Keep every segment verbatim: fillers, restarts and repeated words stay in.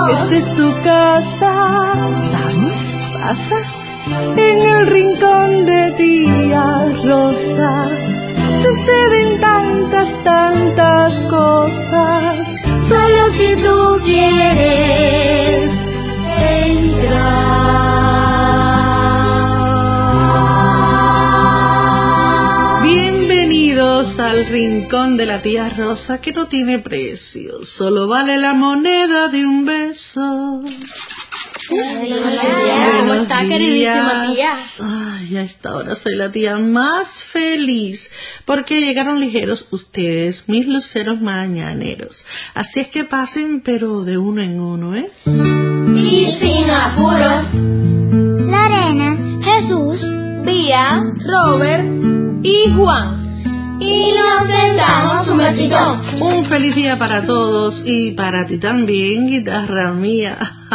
Esta es tu casa. Vamos, pasa. En el rincón de tía Rosa suceden tantas, tantas cosas. Solo si tú quieres entrar. Bienvenidos al rincón de la tía Rosa, que no tiene precio, solo vale la moneda de un beso. Hola, ¿cómo está, queridísima tía? Ay, a esta hora soy la tía más feliz, porque llegaron ligeros ustedes, mis luceros mañaneros. Así es que pasen, pero de uno en uno, ¿eh? Y sin apuros. Lorena, Jesús, Vía, Robert y Juan. Y nos sentamos un besito. Un feliz día para todos y para ti también, guitarra mía.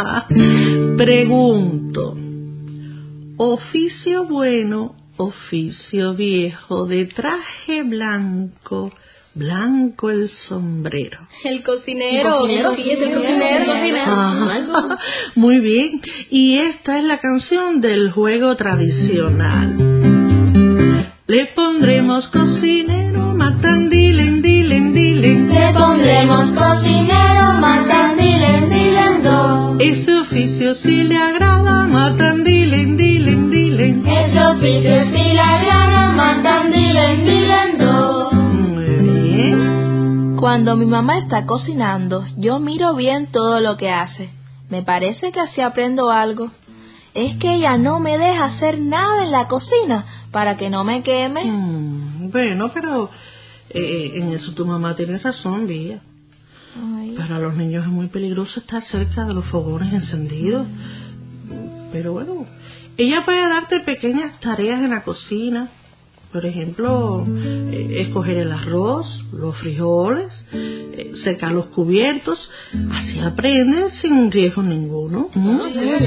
Pregunto, oficio bueno, oficio viejo, de traje blanco, blanco el sombrero. El cocinero, el cocinero, sí, es el cocinero. Ah, muy bien, y esta es la canción del juego tradicional. Le pondremos cocinero, matan, dilen, dilen, dilen. Le pondremos cocinero, matan, dilen, dilen, do. Ese oficio si le agrada, matan, dilen, dilen, dilen. Ese oficio si le agrada, matan, dilen, dilen, do. Muy bien. Cuando mi mamá está cocinando, yo miro bien todo lo que hace. Me parece que así aprendo algo. Es que ella no me deja hacer nada en la cocina para que no me queme. Mm, bueno, pero eh, en eso tu mamá tiene razón, Vía. Ay. Para los niños es muy peligroso estar cerca de los fogones encendidos. Pero bueno, ella puede darte pequeñas tareas en la cocina. Por ejemplo, eh, escoger el arroz, los frijoles, eh, secar los cubiertos. Así aprendes sin riesgo ninguno. ¿Mm?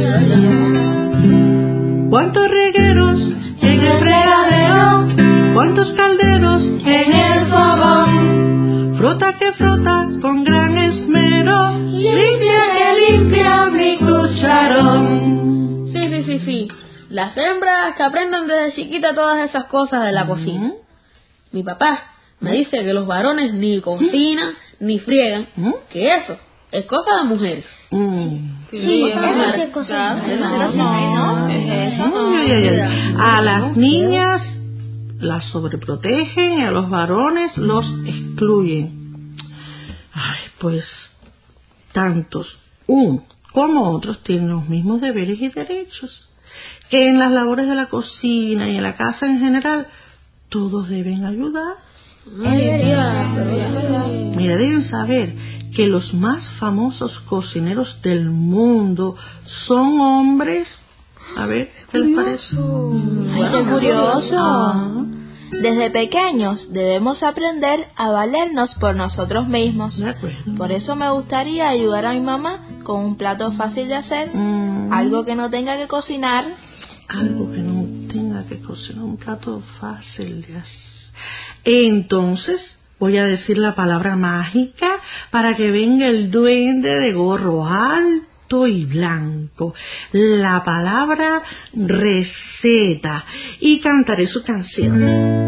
¿Cuántos regueros en el fregadero? ¿Cuántos calderos en el fogón? Frota que frota con gran esmero. Limpia que limpia mi cucharón. Sí, sí, sí, sí. Las hembras que aprendan desde chiquita todas esas cosas de la ¿Mm? cocina. Mi papá me dice que los varones ni cocinan ni friegan, ¿Mm? que eso es cosa de mujeres. Mm. Sí, eso sí es cosa de mujeres. No, ¿qué es eso? Ay, ay, ay. A las niñas las sobreprotegen y a los varones los excluyen. Ay, pues tantos unos como otros tienen los mismos deberes y derechos. Que en las labores de la cocina y en la casa en general todos deben ayudar. Ay, tía, pero ya- Mira, deben saber que los más famosos cocineros del mundo son hombres. A ver, ¿qué les parece? Ay, qué curioso. Ah, Desde pequeños debemos aprender a valernos por nosotros mismos. de acuerdo. Por eso me gustaría ayudar a mi mamá con un plato fácil de hacer, Mm, algo que no tenga que cocinar. algo que no tenga que cocinar, un plato fácil de hacer. Entonces voy a decir la palabra mágica para que venga el duende de gorro alto y blanco. La palabra receta, y cantaré su canción.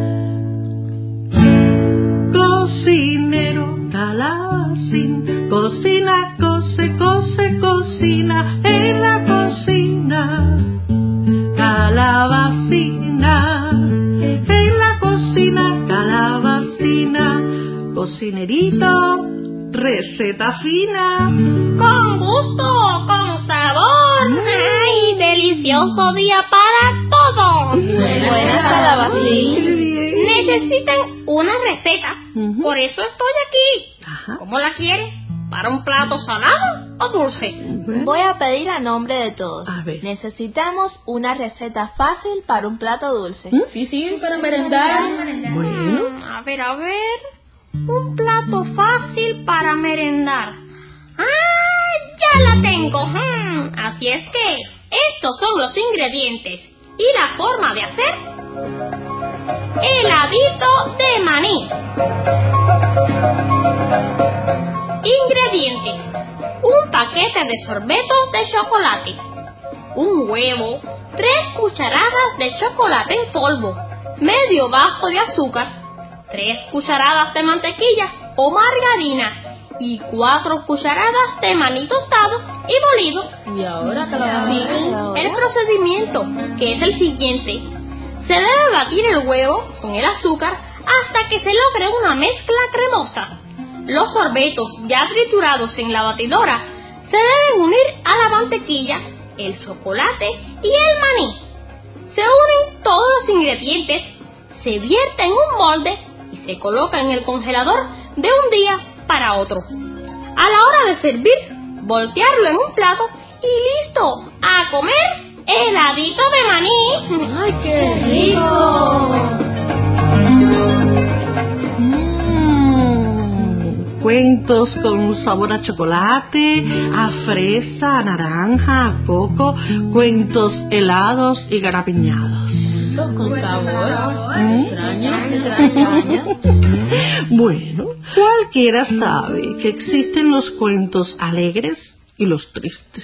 Cocinero calabacín, cocina, cose, cose, cocina en la cocina. Calabacina, en la cocina, calabacina, cocinerito, receta fina. Con gusto, con sabor. ¡Ay, delicioso día para todos! Buenas calabacín. Necesitan una receta. Ujú. Por eso estoy aquí. Ajá. ¿Cómo la quiere? ¿Para un plato salado o dulce? Bueno, Voy a pedir a nombre de todos. A ver. Necesitamos una receta fácil para un plato dulce. ¿Mm? Sí, sí, para merendar. Bueno, Mm, A ver, a ver. Un plato fácil para merendar. ¡Ah! ¡Ya la tengo! Mm, Así es que estos son los ingredientes y la forma de hacer heladito de maní. Ingredientes: un paquete de sorbetos de chocolate, un huevo, tres cucharadas de chocolate en polvo, medio vaso de azúcar, tres cucharadas de mantequilla o margarina y cuatro cucharadas de maní tostado y molido. ¿Y ahora qué Sí, el procedimiento, que es el siguiente: se debe batir el huevo con el azúcar hasta que se logre una mezcla cremosa. Los sorbetos ya triturados en la batidora se deben unir a la mantequilla, el chocolate y el maní. Se unen todos los ingredientes, se vierte en un molde y se coloca en el congelador de un día para otro. A la hora de servir, voltearlo en un plato y listo, a comer heladito de maní. ¡Ay, qué rico! Mm, cuentos con sabor a chocolate, a fresa, a naranja, a coco, cuentos helados y garapiñados. Con sabor. ¿Mm? Extraño, extraño. Bueno, cualquiera sabe que existen los cuentos alegres y los tristes,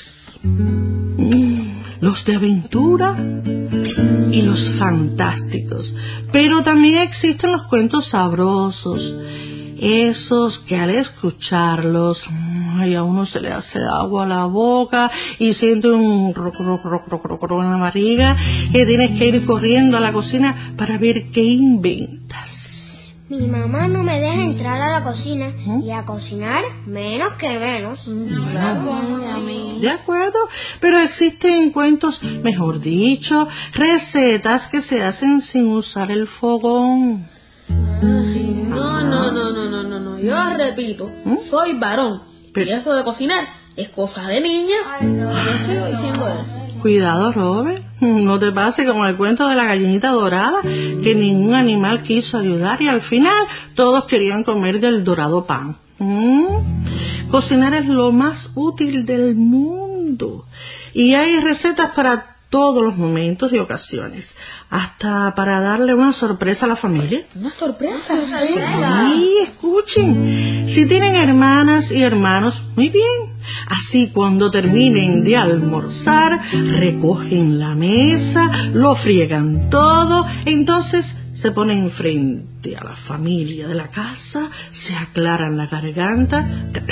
los de aventura y los fantásticos, pero también existen los cuentos sabrosos, esos que al escucharlos, ay, a uno se le hace agua a la boca y siente un roc, roc, roc, roc, roc, roc en la barriga, que tienes que ir corriendo a la cocina para ver qué inventas. Mi mamá no me deja entrar a la cocina ¿Mm? y a cocinar menos que menos. De acuerdo, pero existen cuentos, mejor dicho, recetas que se hacen sin usar el fogón. No, no, no, no, no, no, no. Yo repito, ¿Mm? soy varón. Pero- Y eso de cocinar es cosa de niña. Yo sigo diciendo eso. Cuidado, Robert, no te pase como el cuento de la gallinita dorada, que ningún animal quiso ayudar y al final todos querían comer del dorado pan. ¿Mm? Cocinar es lo más útil del mundo y hay recetas para todos los momentos y ocasiones, hasta para darle una sorpresa a la familia. Una sorpresa. Sí, escuchen, si tienen hermanas y hermanos, muy bien. Así cuando terminen de almorzar, recogen la mesa, lo friegan todo, entonces se ponen frente a la familia de la casa, se aclaran la garganta,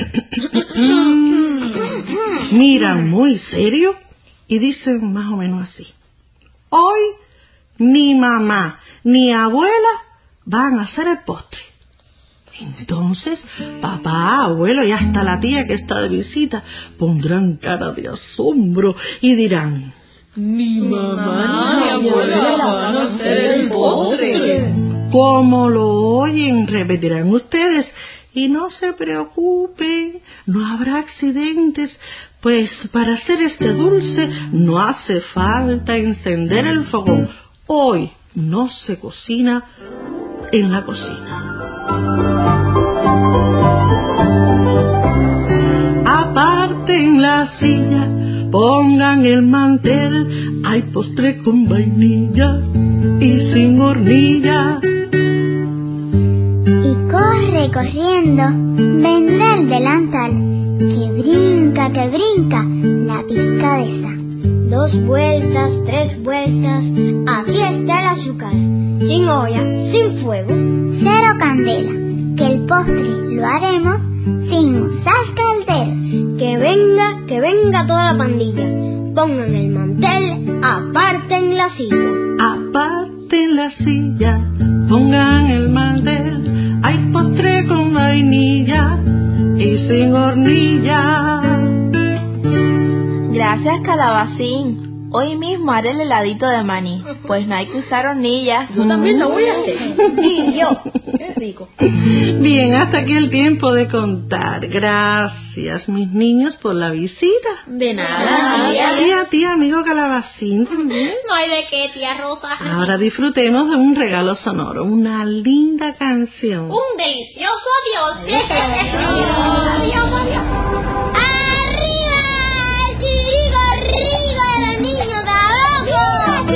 miran muy serio y dicen más o menos así: hoy ni mamá ni abuela van a hacer el postre. Entonces, papá, abuelo y hasta la tía que está de visita pondrán cara de asombro y dirán: Mi mamá ni abuela van a hacer el postre. como lo oyen, repetirán ustedes. Y no se preocupen, no habrá accidentes, pues para hacer este dulce no hace falta encender el fogón. Hoy no se cocina en la cocina. Aparten la silla, pongan el mantel, hay postre con vainilla y sin hornilla. Y corre corriendo, vendrá el delantal, que brinca, que brinca, la picadeza. Dos vueltas, tres vueltas, aquí está el azúcar, sin olla, sin fuego, cero candela, que el postre lo haremos sin usar calderas. Que venga, que venga toda la pandilla, pongan el mantel, aparten la silla. Aparten la silla, pongan el mantel, hay postre con vainilla y sin hornilla. Gracias, Calabacín. Hoy mismo haré el heladito de maní, pues no hay que usar hornilla. Yo también lo voy a hacer. Y yo. Qué rico. Bien, hasta aquí el tiempo de contar. Gracias, mis niños, por la visita. De nada, Y tía. a ti, amigo Calabacín, también. No hay de qué, tía Rosa. Ahora disfrutemos de un regalo sonoro, una linda canción. Un delicioso adiós. Adiós, adiós. ¡Arriba! ¡Chirico, arriba! ¡Los niños de abajo!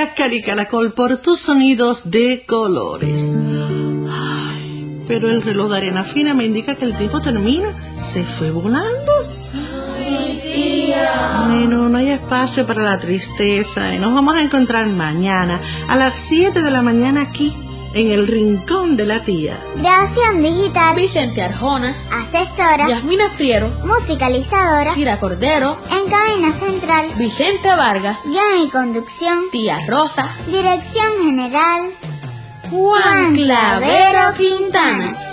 Gracias, Caricaracol, por tus sonidos de colores. Ay, pero el reloj de arena fina me indica que el tiempo termina. ¿Se fue volando? Sí, tía. Bueno, no hay espacio para la tristeza. Y nos vamos a encontrar mañana a las siete de la mañana aquí, en el Rincón de la Tía. Grabación digital. Vicente Arjona, Asesora. Yasmina Friero, Musicalizadora. Kira Cordero, En cabina central. Vicente Vargas, Guión y conducción. Tía Rosa, Dirección general. Juan Clavero Quintana.